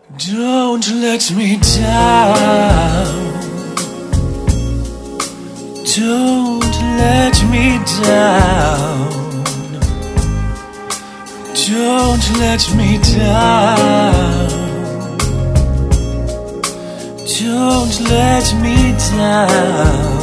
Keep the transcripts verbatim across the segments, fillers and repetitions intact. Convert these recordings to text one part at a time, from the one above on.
Don't let me down. Don't let me down. Don't let me down. Don't let me down.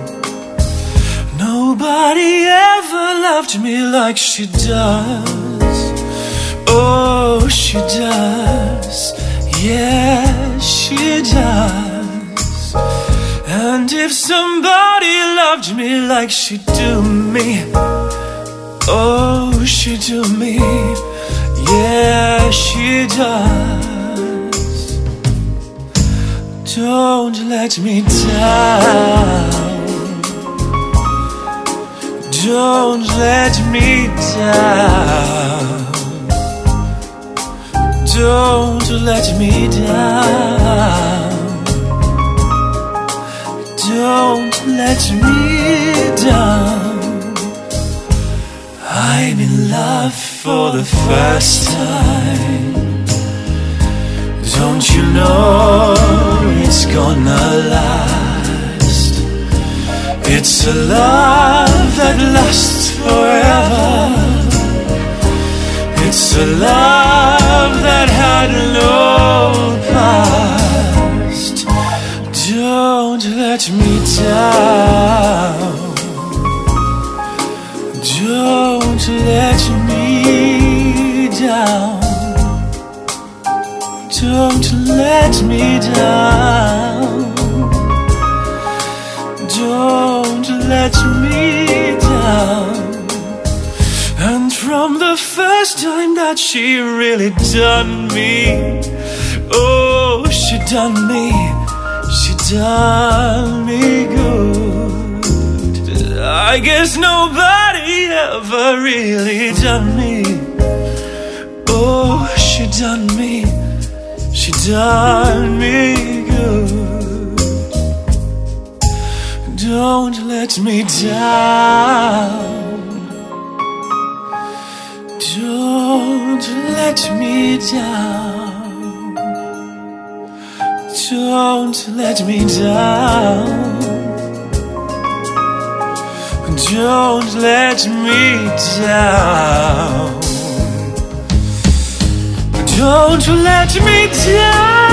Nobody ever loved me like she does. Oh, she does. Yeah, she does. And if somebody loved me like she do me, oh, she do me. Yeah, she does. Don't let me down. Don't let me down. Don't let me down. Don't let me down. I'm in love for the first time. Don't you know it's gonna last? It's a love that lasts forever. It's a love that had no past. Don't let me down. Don't let me down. Don't let me down. Don't let me down. And from the first time that she really done me, oh, she done me, she done me good. I guess nobody ever really done me. Oh, she done me, she done me good. Don't let me down. Don't let me down. Don't let me down. Don't let me down. Don't let me down.